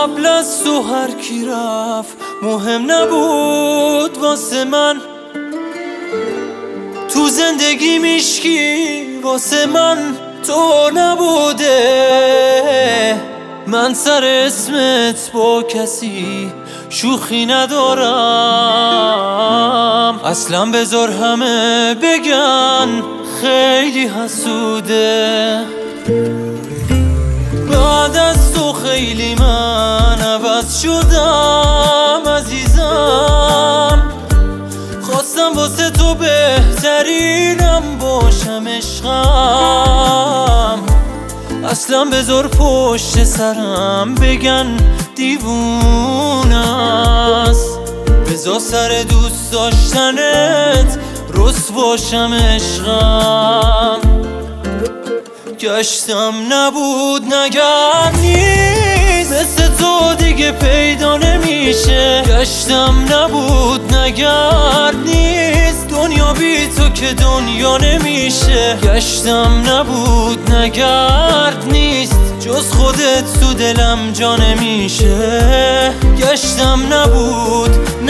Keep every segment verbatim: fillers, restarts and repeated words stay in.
قبل از تو هر کی رفت مهم نبود واسه من، تو زندگی میشکی واسه من تو نبوده. من سر اسمت با کسی شوخی ندارم، اصلا بذار همه بگن خیلی حسوده. بعد از تو خیلی من عوض شدم عزیزم، خواستم واسه تو بهترینم باشم عشقم، اصلا بذار پشت سرم بگن دیوونه است. بذار سر دوست داشتنت رس باشم عشقم، گشتم نبود نگرد نیست مثل تو دیگه پیدا نمیشه. گشتم نبود نگرد نیست دنیا بی تو که دنیا نمیشه. گشتم نبود نگرد نیست جز خودت تو دلم جا نمیشه. گشتم نبود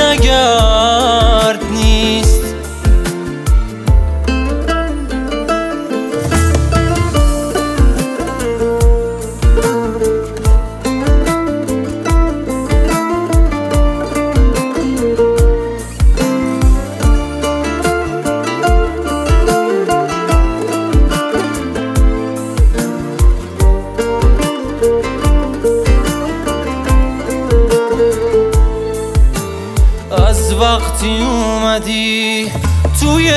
نگرد نیست. از وقتی اومدی توی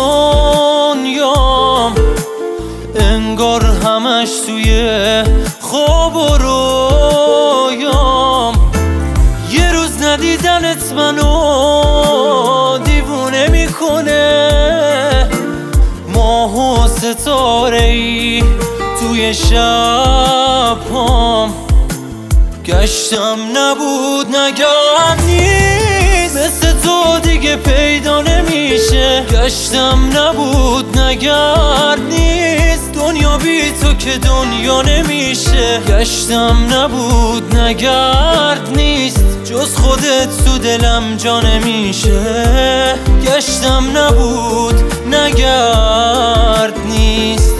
دنیام انگار همش توی خواب و رویام. یه روز ندیدنت منو دیوونه میکنه، ماه و ستاره ای توی شب هام. گشتم نبود نگرد نیست مثل تو دیگه پیدا نمیشه. گشتم نبود نگرد نیست دنیا بی تو که دنیا نمیشه. گشتم نبود نگرد نیست جز خودت تو دلم جا نمیشه. گشتم نبود نگرد نیست.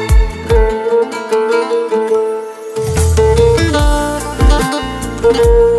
Thank you.